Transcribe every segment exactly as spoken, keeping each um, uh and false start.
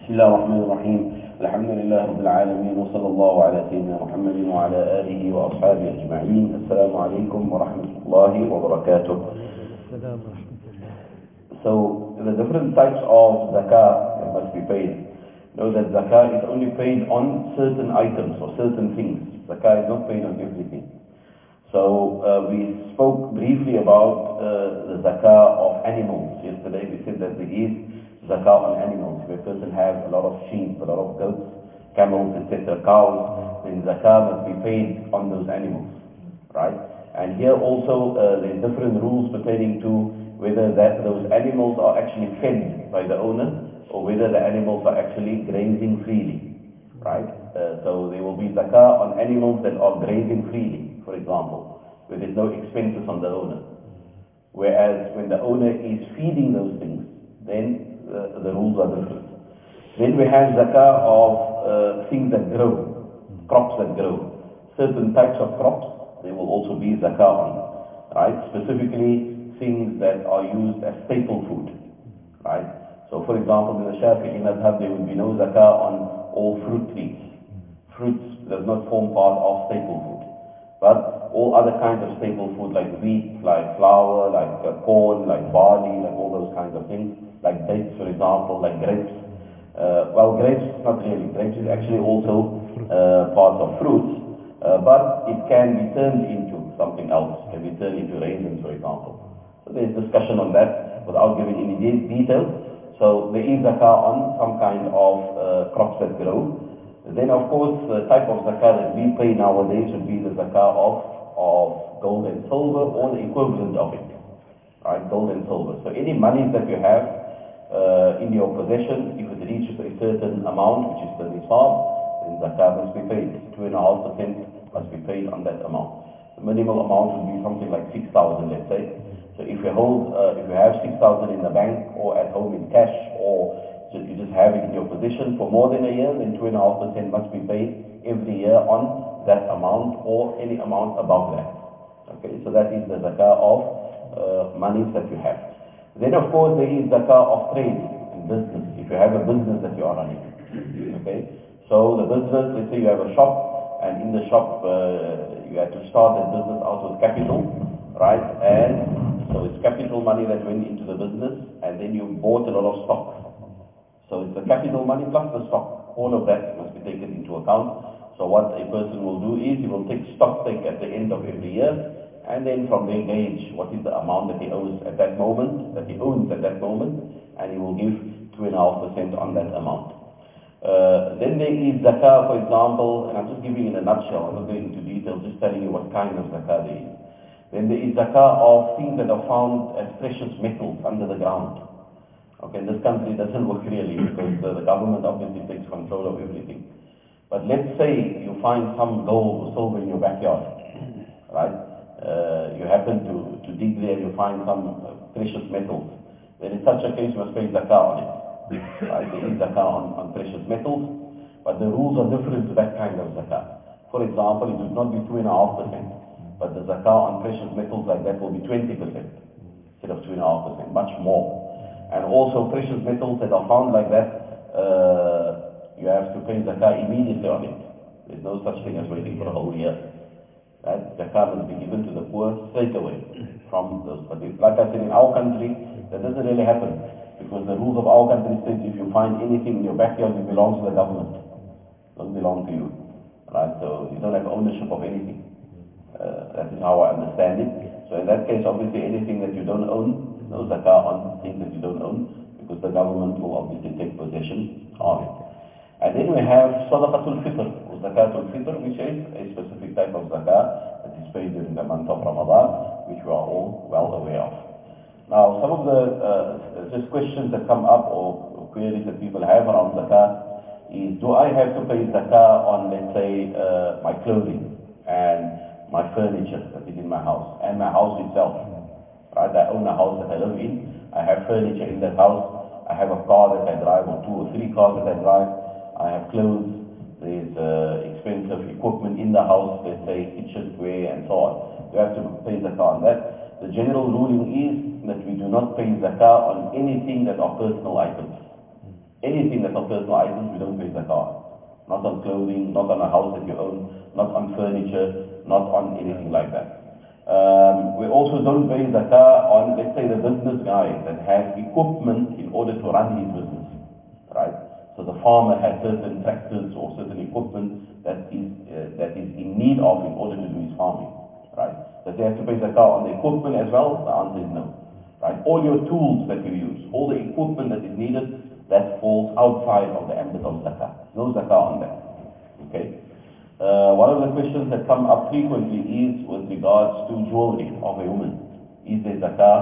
بسم الله الرحمن الرحيم. الحمد لله رب العالمين وصلى الله على سيدنا محمد وعلى آله وأصحابه أجمعين. السلام عليكم ورحمة الله وبركاته. So the different types of zakah that must be paid. Know that zakah is only paid on certain items or certain things. Zakah is not paid on everything. So uh, we spoke briefly about uh, the zakah of animals. Yesterday we said that there is zakah on animals. If a person has a lot of sheep, a lot of goats, camels, et cetera, cows, then zakah must be paid on those animals, right? And here also uh, there are different rules pertaining to whether that those animals are actually fed by the owner or whether the animals are actually grazing freely, right? Uh, so there will be zakah on animals that are grazing freely, for example, where there's no expenses on the owner. Whereas when the owner is feeding those things, then uh, the rules are different. Then we have zakah of uh, things that grow, crops that grow. Certain types of crops, there will also be zakah on, right? Specifically, things that are used as staple food, right? So for example, in the Shafi'i madhab, there will be no zakah on all fruit trees. Fruits does not form part of staple food. But all other kinds of staple food like wheat, like flour, like uh, corn, like barley, like all those kinds of things, like dates for example, like grapes. Uh, well, grapes, not really. Grapes is actually also uh, part of fruits, uh, but it can be turned into something else. It can be turned into raisins, for example. So there is discussion on that without giving any de details. So there is zakah on some kind of uh, crops that grow. Then of course the type of zakah that we pay nowadays would be the zakah of, of gold and silver or the equivalent of it. Right, gold and silver. So any money that you have uh, in your possession, if it reaches a certain amount, which is the nisab, then zakah must be paid. Two and a half percent must be paid on that amount. The minimal amount would be something like six thousand, let's say. So if you hold, uh, if you have six thousand in the bank or at home in cash, or just, you just have it in your possession for more than a year, then two and a half percent must be paid every year on that amount or any amount above that. Okay, so that is the zakah of uh, monies that you have. Then of course there is zakah of trade and business. If you have a business that you are running, okay, so the business, let's say you have a shop, and in the shop uh, you had to start that business out with capital, right? And so it's capital money that went into the business, and then you bought a lot of stock. So it's the capital money plus the stock. All of that must be taken into account. So what a person will do is he will take stock take at the end of every year, and then from there gauge what is the amount that he owes at that moment, that he owns at that moment, and he will give two and a half percent on that amount. Uh, then there is zakah, for example, and I'm just giving in a nutshell, I'm not going into detail, just telling you what kind of zakah there is. Then there is zakah of things that are found as precious metals under the ground. Okay, in this country it doesn't work really because the, the government obviously takes control of everything. But let's say you find some gold or silver in your backyard, right? Uh, you happen to, to dig there, you find some uh, precious metals. Then in such a case you must pay zakah on it. Right? There is zakah on, on precious metals, but the rules are different to that kind of zakah. For example, it would not be two and a half percent. But the zakah on precious metals like that will be twenty percent instead of two and a half percent, much more. And also precious metals that are found like that, uh, you have to pay zakah immediately on it. There's no such thing as waiting for a whole year. Right? Zakah must be given to the poor straight away from those. But if, like I said, in our country, that doesn't really happen. Because the rules of our country state if you find anything in your backyard, it belongs to the government. It doesn't belong to you. Right? So you don't have ownership of anything. Uh, that is how I understand it. So in that case, obviously anything that you don't own, no zakah on things that you don't own, because the government will obviously take possession of it. And then we have sadaqatul fitr, or zakatul fitr, which is a specific type of zakah that is paid during the month of Ramadan, which we are all well aware of. Now, some of the uh, just questions that come up or queries that people have around zakah is, do I have to pay zakah on, let's say, uh, my clothing and my furniture that is in my house, and my house itself. Right? I own a house that I live in, I have furniture in that house, I have a car that I drive, or two or three cars that I drive, I have clothes, there's uh, expensive equipment in the house, let's say kitchenware and so on. You have to pay zakah on that. The general ruling is that we do not pay zakah on anything that are personal items. Anything that's on personal items, we don't pay zakah. Not on clothing, not on a house that you own, not on furniture, not on anything like that. Um, we also don't pay zakah on, let's say, the business guy that has equipment in order to run his business, right? So the farmer has certain tractors or certain equipment that is uh, that is in need of in order to do his farming, right? Does he have to pay zakah on the equipment as well? The answer is no, right? All your tools that you use, all the equipment that is needed, that falls outside of the ambit of zakah. No zakah on that, okay? Uh, one of the questions that come up frequently is with regards to jewelry of a woman. Is there zakah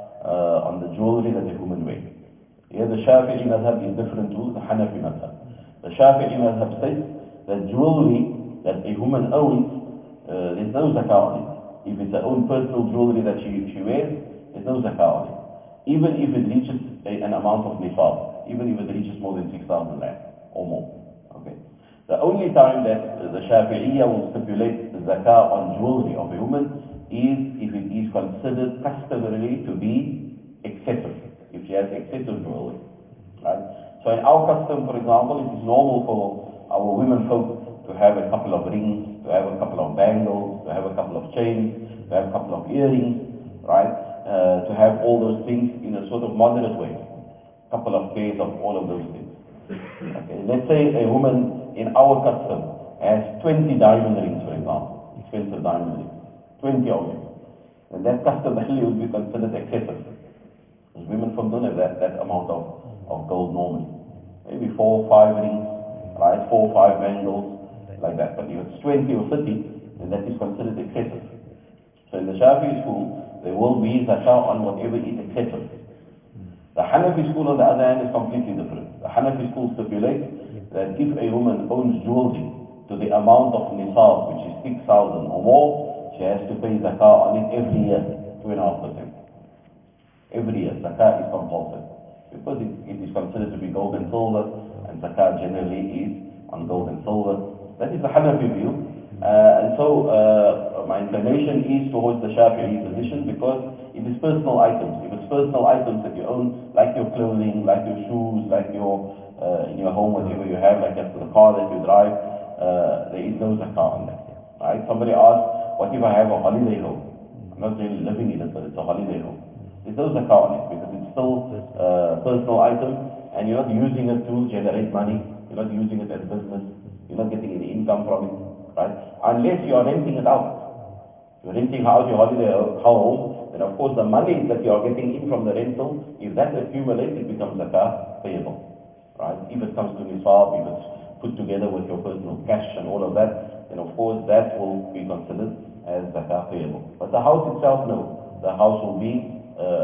uh, on the jewelry that a woman wears? Here the Shafi'i madhab is different to the Hanafi madhab. The Shafi'i madhab says that jewelry that a woman owns, uh, there's no zakah on it. If it's her own personal jewelry that she, she wears, there's no zakah on it. Even if it reaches a, an amount of nisab, even if it reaches more than six thousand rand or more. Okay. The only time that the Shafi'iyya will stipulate the zakah on jewelry of a woman is if it is considered customarily to be excessive, if she has excessive jewelry. Right? So in our custom, for example, it is normal for our women folk to have a couple of rings, to have a couple of bangles, to have a couple of chains, to have a couple of earrings, right? Uh, to have all those things in a sort of moderate way. A couple of pairs of all of those things. Okay. Let's say a woman in our custom has twenty diamond rings, for example, expensive diamond rings, twenty of them. And that custom value would be considered excessive. Because women from don't have that, that amount of, of gold normally. Maybe four or five rings, right? Four or five bangles, like that. But if it's twenty or thirty, then that is considered excessive. So in the Shafi'i school, there will be zakah on whatever is excessive. The Hanafi school, on the other hand, is completely different. The Hanafi school stipulates that if a woman owns jewelry to the amount of nisab, which is six thousand or more, she has to pay zakah on it every year, two point five percent. Every year, zakah is compulsory. Because it, it is considered to be gold and silver, and zakah generally is on gold and silver. That is the Hanafi view. Uh, and so, uh, my inclination is towards the Shafi'i position because it is personal items. If it's personal items that you own, like your clothing, like your shoes, like your, uh, in your home, whatever you have, like the car that you drive, uh, there is no zakah on that. Right? Somebody asked, what if I have a holiday home? I'm not really living in it, but it's a holiday home. There's no zakah on it because it's still a uh, personal item and you're not using it to generate money. You're not using it as business. You're not getting any income from it. Right? Unless you are renting it out. You're renting out your holiday home, then of course the money that you are getting in from the rental, if that accumulates, it becomes zakah payable. Right? If it comes to nisab, if it's put together with your personal cash and all of that, then of course that will be considered as zakah payable. But the house itself, no. The house will be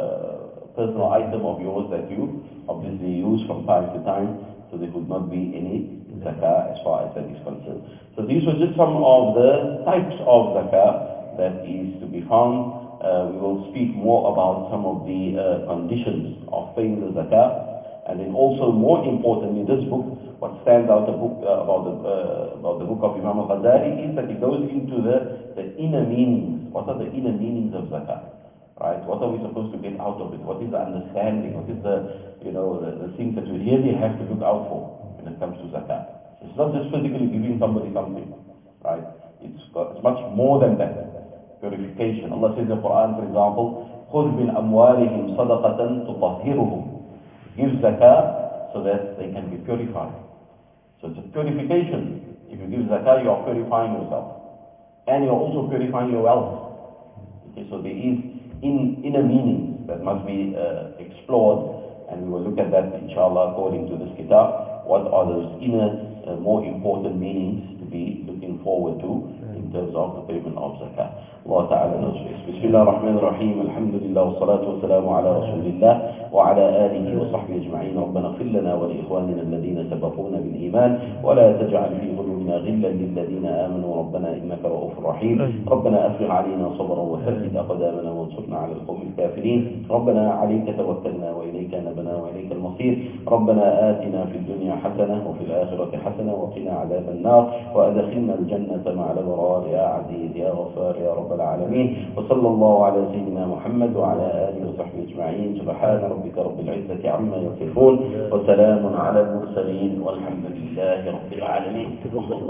a personal item of yours that you obviously use from time to time, so there would not be any zakah as far as that is concerned. So these were just some of the types of zakah that is to be found. Uh, we will speak more about some of the uh, conditions of paying the zakah. And then also, more importantly, this book, what stands out the book, uh, about, the, uh, about the book of Imam al-Ghazali is that it goes into the, the inner meanings. What are the inner meanings of zakah? Right? What are we supposed to get out of it? What is the understanding? What is the, you know, the, the things that we really have to look out for when it comes to zakah? It's not just physically giving somebody something, right? It's, got, it's much more than that. Purification. Allah says in the Quran, for example, خُذْ مِنْ أَمْوَالِهِمْ صَدَقَةً تُطَهِّرُهُم. Give zakah so that they can be purified. So it's a purification. If you give zakah, you are purifying yourself. And you're also purifying your wealth. Okay, so there is in, inner meanings that must be uh, explored, and we will look at that inshallah according to this kitab. What are those inner, uh, more important meanings to be looking forward to in terms of the payment of zakah? Allah Ta'ala knows best. Bismillah ar-Rahman ar-Rahim. Alhamdulillah wa salatu wa salamu ala Rasulillah wa ala alihi wa sahbihi ajma'in. Rabbana ighfir lana wa li ikhwanina alladhina sabaquna bil iman wa la taj'al fi qulubina ghillan lil ladhina amanu rabbana innaka ra'ufur rahim. Rabbana afrigh alayna sabran wa thabbit aqdamana wa ansurna 'ala al-qawmi al-kafirin. Rabbana 'alayka tawakkalna wa ilayka nabna wa ilayka al-masir. Rabbana atina fid dunya hasanah wa fil akhirati hasanah wa qina 'adhaban nar wa adkhilna al-jannata ma'a al-abrar ya 'aziz ya ghaffar ya rabb رب العالمين. وصلى الله على سيدنا محمد وعلى آله وصحبه أجمعين. سبحان ربك رب العزة عما يصفون وسلام على المرسلين والحمد لله رب العالمين.